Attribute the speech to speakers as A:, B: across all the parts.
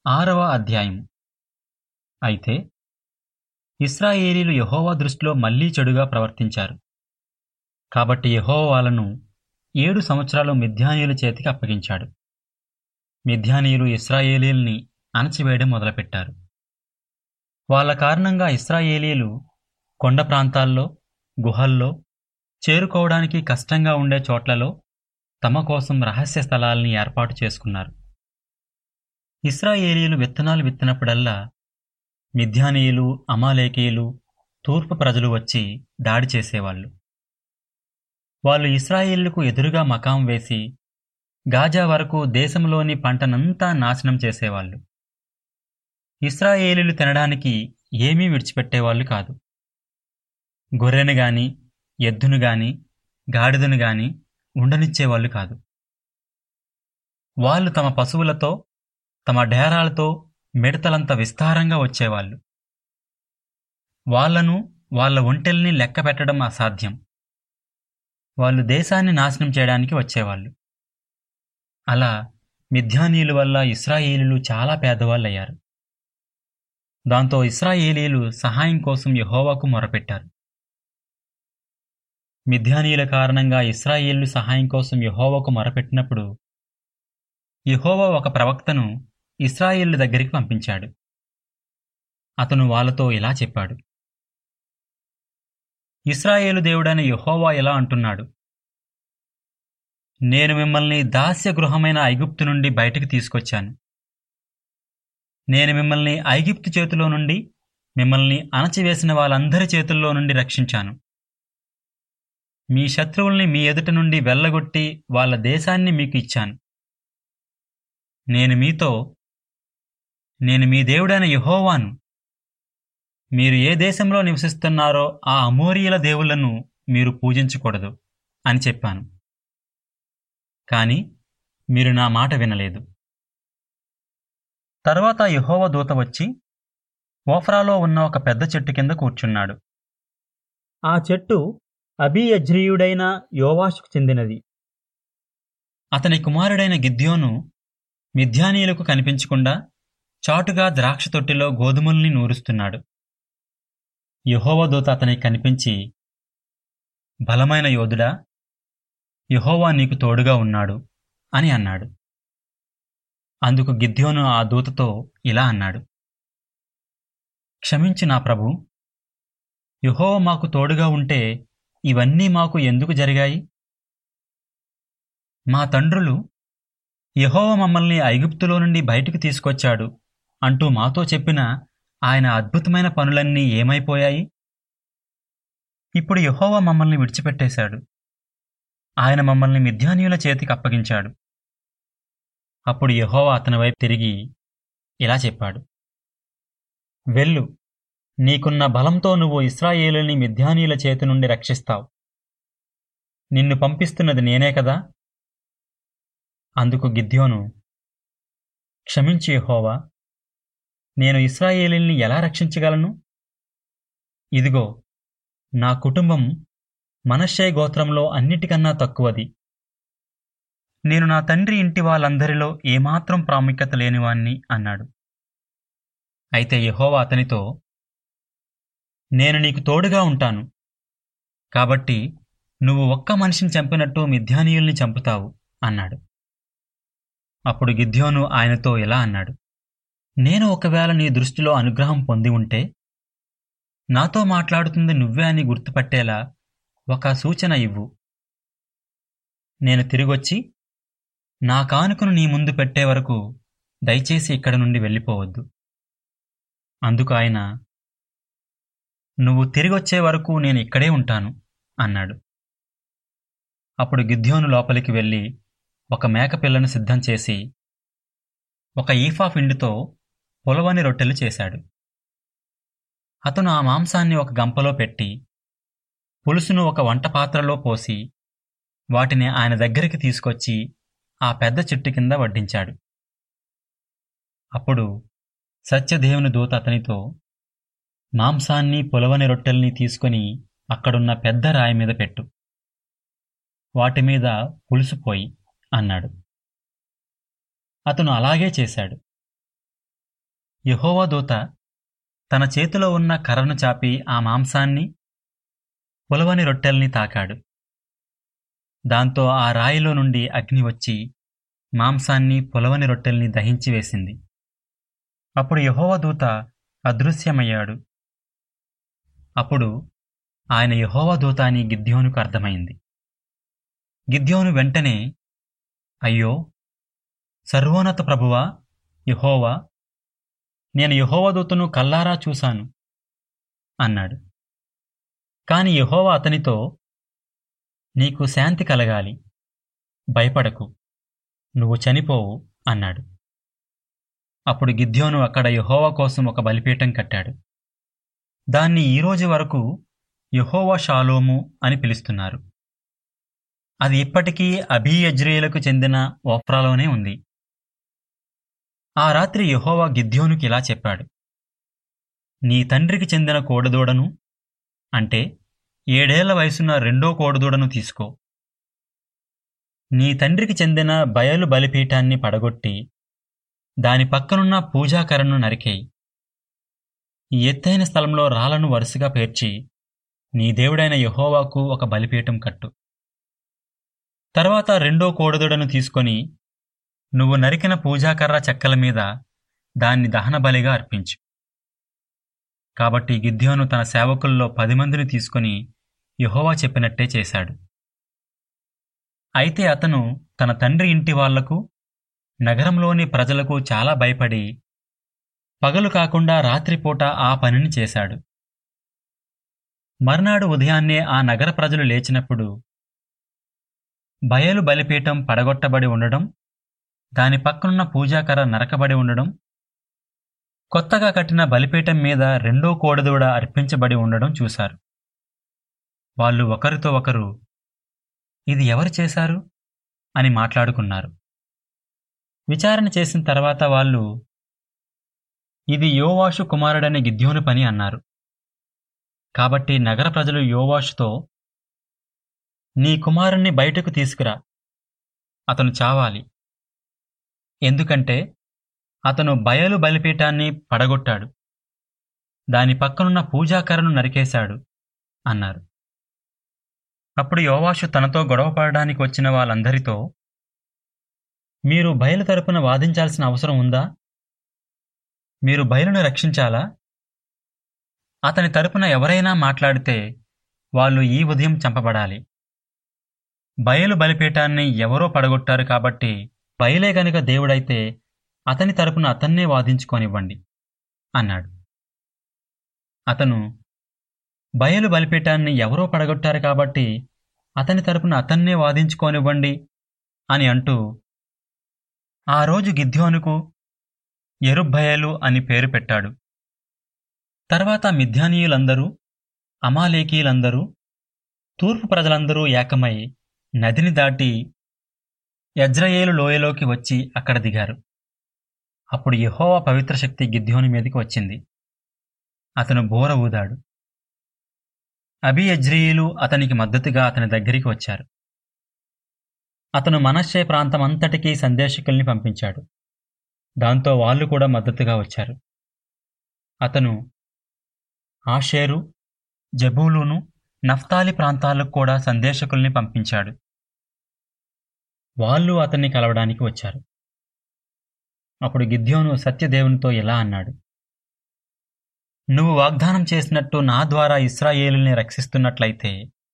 A: 6వ అధ్యాయం. అయితే ఇశ్రాయేలీయులు యెహోవా దృష్టిలో మళ్ళీ చెడుగా ప్రవర్తించారు. కాబట్టి యెహోవా వాళ్ళను 7 సంవత్సరాలు మిద్యానీయుల చేతికి అప్పగించాడు. మిద్యానీయులు ఇశ్రాయేలీయుల్ని అణచివేయడం మొదలుపెట్టారు. వాళ్ళ కారణంగా ఇశ్రాయేలీయులు కొండ ప్రాంతాల్లో, గుహల్లో, చేరుకోవడానికి కష్టంగా ఉండే చోట్లలో తమ కోసం రహస్య స్థలాల్ని ఏర్పాటు చేసుకున్నారు. ఇశ్రాయేలీయులు విత్తనాలు విత్తినప్పుడల్లా మిద్యానీయులు, అమాలేకీయులు, తూర్పు ప్రజలు వచ్చి దాడి చేసేవాళ్ళు. వాళ్ళు ఇశ్రాయేలీయులకు ఎదురుగా మకాం వేసి గాజా వరకు దేశంలోని పంటనంతా నాశనం చేసేవాళ్ళు. ఇశ్రాయేలీయులు తినడానికి ఏమీ విడిచిపెట్టేవాళ్ళు కాదు. గొర్రెను గాని, ఎద్దును గాని, గాడిదను గాని ఉండనిచ్చేవాళ్ళు కాదు. వాళ్ళు తమ పశువులతో, తమ డేరాలతో మిడతలంత విస్తారంగా వచ్చేవాళ్ళు. వాళ్లను, వాళ్ళ ఒంటెల్ని లెక్క పెట్టడం అసాధ్యం. వాళ్ళు దేశాన్ని నాశనం చేయడానికి వచ్చేవాళ్ళు. అలా మిద్యానీయుల వల్ల ఇశ్రాయేలీయులు చాలా పేదవాళ్ళయ్యారు. దాంతో ఇశ్రాయేలీయులు సహాయం కోసం యెహోవాకు మొరపెట్టారు. మిద్యానీయుల కారణంగా ఇశ్రాయేలీయులు సహాయం కోసం యెహోవాకు మొరపెట్టినప్పుడు యెహోవా ఒక ప్రవక్తను ఇశ్రాయేలీయుల దగ్గరికి పంపించాడు. అతను వాళ్ళతో ఇలా చెప్పాడు: ఇశ్రాయేలు దేవుడైన యెహోవా ఇలా అంటున్నాడు, నేను మిమ్మల్ని దాస్య గృహమైన ఐగుప్తు నుండి బయటకు తీసుకొచ్చాను. నేను మిమ్మల్ని ఐగుప్తు చేతిలో నుండి, మిమ్మల్ని అణచివేసిన వాళ్ళందరి చేతుల్లో నుండి రక్షించాను. మీ శత్రువుల్ని మీ ఎదుట నుండి వెళ్ళగొట్టి వాళ్ళ దేశాన్ని మీకు ఇచ్చాను. నేను మీ దేవుడైన యెహోవాను. మీరు ఏ దేశంలో నివసిస్తున్నారో ఆ అమోరీయుల దేవుళ్లను మీరు పూజించకూడదు అని చెప్పాను. కాని మీరు నా మాట వినలేదు. తర్వాత యెహోవా దూత వచ్చి ఓఫ్రాలో ఉన్న ఒక పెద్ద చెట్టు కింద కూర్చున్నాడు. ఆ చెట్టు అబీయజ్రీయుడైన యోవాషుకు చెందినది. అతని కుమారుడైన గిద్యోను మిద్యానీయులకు కనిపించకుండా చాటుగా ద్రాక్ష తొట్టిలో గోధుమల్ని నూరుస్తున్నాడు. యెహోవా దూత అతనికి కనిపించి, బలమైన యోధుడా, యెహోవా నీకు తోడుగా ఉన్నాడు అని అన్నాడు. అందుకు గిద్యోను ఆ దూతతో ఇలా అన్నాడు: క్షమించు నా ప్రభూ, యెహోవా మాకు తోడుగా ఉంటే ఇవన్నీ మాకు ఎందుకు జరిగాయి? మా తండ్రులు యెహోవా మమ్మల్ని ఐగుప్తులో నుండి బయటకు తీసుకొచ్చాడు అంటూ మాతో చెప్పిన ఆయన అద్భుతమైన పనులన్నీ ఏమైపోయాయి? ఇప్పుడు యెహోవా మమ్మల్ని విడిచిపెట్టేశాడు. ఆయన మమ్మల్ని మిద్యానీయుల చేతికి అప్పగించాడు. అప్పుడు యెహోవా అతని వైపు తిరిగి ఇలా చెప్పాడు: వెళ్ళు, నీకున్న బలంతో నువ్వు ఇశ్రాయేలుని మిద్యానీయుల చేతి నుండి రక్షిస్తావు. నిన్ను పంపిస్తున్నది నేనే కదా. అందుకు గిద్యోను, క్షమించు యెహోవా, నేను ఇశ్రాయేలీయుల్ని ఎలా రక్షించగలను? ఇదిగో, నా కుటుంబం మనష్షే గోత్రంలో అన్నిటికన్నా తక్కువది. నేను నా తండ్రి ఇంటి వాళ్ళందరిలో ఏమాత్రం ప్రాముఖ్యత లేనివాణ్ణి అన్నాడు. అయితే యెహోవా అతనితో, నేను నీకు తోడుగా ఉంటాను. కాబట్టి నువ్వు ఒక్క మనిషిని చంపినట్టు మిద్యానీయుల్ని చంపుతావు అన్నాడు. అప్పుడు గిద్యోను ఆయనతో ఇలా అన్నాడు: నేను ఒకవేళ నీ దృష్టిలో అనుగ్రహం పొంది ఉంటే నాతో మాట్లాడుతుంది నువ్వే అని గుర్తుపట్టేలా ఒక సూచన ఇవ్వు. నేను తిరిగొచ్చి నా కానుకను నీ ముందు పెట్టే వరకు దయచేసి ఇక్కడ నుండి వెళ్ళిపోవద్దు. అందుకు ఆయన, నువ్వు తిరిగొచ్చే వరకు నేను ఇక్కడే ఉంటాను అన్నాడు. అప్పుడు గిద్యోను లోపలికి వెళ్ళి ఒక మేకపిల్లను సిద్ధం చేసి 1 ఈఫా పిండితో పులవని రొట్టెలు చేశాడు. అతను ఆ మాంసాన్ని ఒక గంపలో పెట్టి పులుసును ఒక వంట పాత్రలో పోసి వాటిని ఆయన దగ్గరికి తీసుకొచ్చి ఆ పెద్ద చెట్టు కింద వడ్డించాడు. అప్పుడు సత్యదేవుని దూత అతనితో, మాంసాన్ని పులవని రొట్టెల్ని తీసుకుని అక్కడున్న పెద్ద రాయి మీద పెట్టు, వాటిమీద పులుసు పోయి అన్నాడు. అతను అలాగే చేశాడు. యెహోవా దూత తన చేతిలో ఉన్న కర్రను చాపి ఆ మాంసాన్ని, పులవని రొట్టెల్ని తాకాడు. దాంతో ఆ రాయిలో నుండి అగ్ని వచ్చి మాంసాన్ని, పులవని రొట్టెల్ని దహించి వేసింది. అప్పుడు యెహోవా దూత అదృశ్యమయ్యాడు. అప్పుడు ఆయన యెహోవా దూత అని గిద్యోనుకు అర్థమైంది. గిద్యోను వెంటనే, అయ్యో, సర్వోన్నత ప్రభువా యెహోవా, నేను యెహోవా దూతను కల్లారా చూశాను అన్నాడు. కాని యెహోవా అతనితో, నీకు శాంతి కలగాలి, భయపడకు, నువ్వు చనిపోవు అన్నాడు. అప్పుడు గిద్యోను అక్కడ యెహోవా కోసం ఒక బలిపీఠం కట్టాడు. దాన్ని ఈరోజు వరకు యెహోవా షాలోము అని పిలుస్తున్నారు. అది ఇప్పటికీ అబీయెజ్రీయులకు చెందిన ఓఫ్రాలోనే ఉంది. ఆ రాత్రి యెహోవా గిద్యోనుకి ఇలా చెప్పాడు, నీ తండ్రికి చెందిన కోడెదూడను, అంటే 7 ఏళ్ల వయసున్న రెండో కోడెదూడను తీసుకో. నీ తండ్రికి చెందిన బయలు బలిపీఠాన్ని పడగొట్టి దాని పక్కనున్న పూజాకర్రను నరికేయి. ఈ ఎత్తైన స్థలంలో రాళ్లను వరుసగా పేర్చి నీ దేవుడైన యెహోవాకు ఒక బలిపీఠం కట్టు. తర్వాత రెండో కోడెదూడను తీసుకొని నువ్వు నరికిన పూజాకర్ర చెక్కల మీద దాన్ని దహనబలిగా అర్పించు. కాబట్టి గిద్యోను తన సేవకుల్లో 10 మందిని తీసుకుని యెహోవా చెప్పినట్టే చేశాడు. అయితే అతను తన తండ్రి ఇంటి వాళ్లకు, నగరంలోని ప్రజలకు చాలా భయపడి పగలు కాకుండా రాత్రిపూట ఆ పనిని చేశాడు. మర్నాడు ఉదయాన్నే ఆ నగర ప్రజలు లేచినప్పుడు బయలు బలిపీఠం పడగొట్టబడి ఉండడం, దాని పక్కనున్న పూజాకర్ర నరకబడి ఉండడం, కొత్తగా కట్టిన బలిపీఠం మీద రెండో కోడెదూడ అర్పించబడి ఉండడం చూశారు. వాళ్ళు ఒకరితో ఒకరు, ఇది ఎవరు చేశారు అని మాట్లాడుకున్నారు. విచారణ చేసిన తర్వాత వాళ్ళు, ఇది యోవాషు కుమారుడైన గిద్యోను పని అన్నారు. కాబట్టి నగర ప్రజలు యోవాషుతో, నీ కుమారుణ్ణి బయటకు తీసుకురా, అతను చావాలి, ఎందుకంటే అతను బయలు బలిపీఠాన్ని పడగొట్టాడు, దాని పక్కనున్న పూజాకర్రను నరికేశాడు అన్నారు. అప్పుడు యోవాషు తనతో గొడవపడడానికి వచ్చిన వాళ్ళందరితో, మీరు బయలు తరపున వాదించాల్సిన అవసరం ఉందా? మీరు బయలును రక్షించాలా? అతని తరపున ఎవరైనా మాట్లాడితే వాళ్ళు ఈ ఉదయం చంపబడాలి. బయలు బలిపీఠాన్ని ఎవరో పడగొట్టారు కాబట్టి బయలే గనుక దేవుడైతే అతని తరపున అతన్నే వాదించుకోనివ్వండి అన్నాడు. అతను, బయలు బలిపీఠాన్ని ఎవరో పడగొట్టారు కాబట్టి అతని తరపున అతన్నే వాదించుకోనివ్వండి అని అంటూ ఆ రోజు గిద్యోనుకు యెరుబ్బయలు అని పేరు పెట్టాడు. తర్వాత మిద్యానీయులందరూ, అమాలేకీయులందరూ, తూర్పు ప్రజలందరూ ఏకమై నదిని దాటి యజ్రెయేలు లోయలోకి వచ్చి అక్కడ దిగారు. అప్పుడు యెహోవా పవిత్ర శక్తి గిద్యోను మీదకి వచ్చింది. అతను బోర ఊదాడు. అబీయెజ్రీయులు అతనికి మద్దతుగా అతని దగ్గరికి వచ్చారు. అతను మనష్షే ప్రాంతమంతటికీ సందేశకుల్ని పంపించాడు. దాంతో వాళ్ళు కూడా మద్దతుగా వచ్చారు. అతను ఆషేరు, జెబూలూను, నఫ్తాలి ప్రాంతాలకు కూడా సందేశకుల్ని పంపించాడు. వాళ్ళు అతన్ని కలవడానికి వచ్చారు. అప్పుడు గిద్యోను సత్యదేవునితో ఇలా అన్నాడు, నువ్వు వాగ్దానం చేసినట్టు నా ద్వారా ఇశ్రాయేలుని రక్షిస్తున్నట్లయితే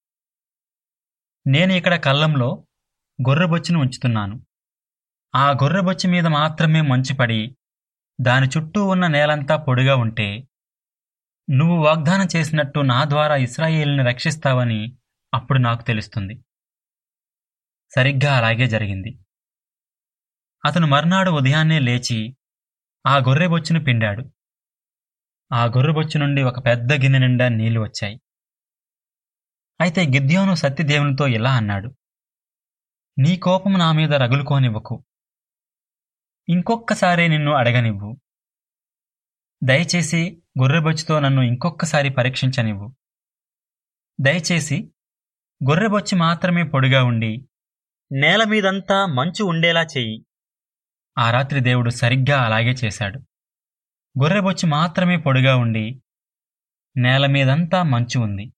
A: నేను ఇక్కడ కళ్ళంలో గొర్రెబొచ్చును ఉంచుతున్నాను. ఆ గొర్రెబొచ్చు మీద మాత్రమే మంచు పడి దాని చుట్టూ ఉన్న నేలంతా పొడిగా ఉంటే నువ్వు వాగ్దానం చేసినట్టు నా ద్వారా ఇశ్రాయేలుని రక్షిస్తావని అప్పుడు నాకు తెలుస్తుంది. సరిగ్గా అలాగే జరిగింది. అతను మర్నాడు ఉదయాన్నే లేచి ఆ గొర్రెబొచ్చును పిండాడు. ఆ గొర్రెబొచ్చు నుండి ఒక పెద్ద గిన్నె నిండా నీళ్లు వచ్చాయి. అయితే గిద్యోను సత్యదేవునితో ఇలా అన్నాడు, నీ కోపం నా మీద రగులుకోనివ్వకు. ఇంకొక్కసారే నిన్ను అడగనివ్వు. దయచేసి గొర్రెబొచ్చుతో నన్ను ఇంకొక్కసారి పరీక్షించనివ్వు. దయచేసి గొర్రెబొచ్చు మాత్రమే పొడిగా ఉండి నేల మీదంతా మంచు ఉండేలా చెయ్యి. ఆ రాత్రి దేవుడు సరిగ్గా అలాగే చేశాడు. గొర్రెబొచ్చు మాత్రమే పొడిగా ఉండి నేలమీదంతా మంచు ఉంది.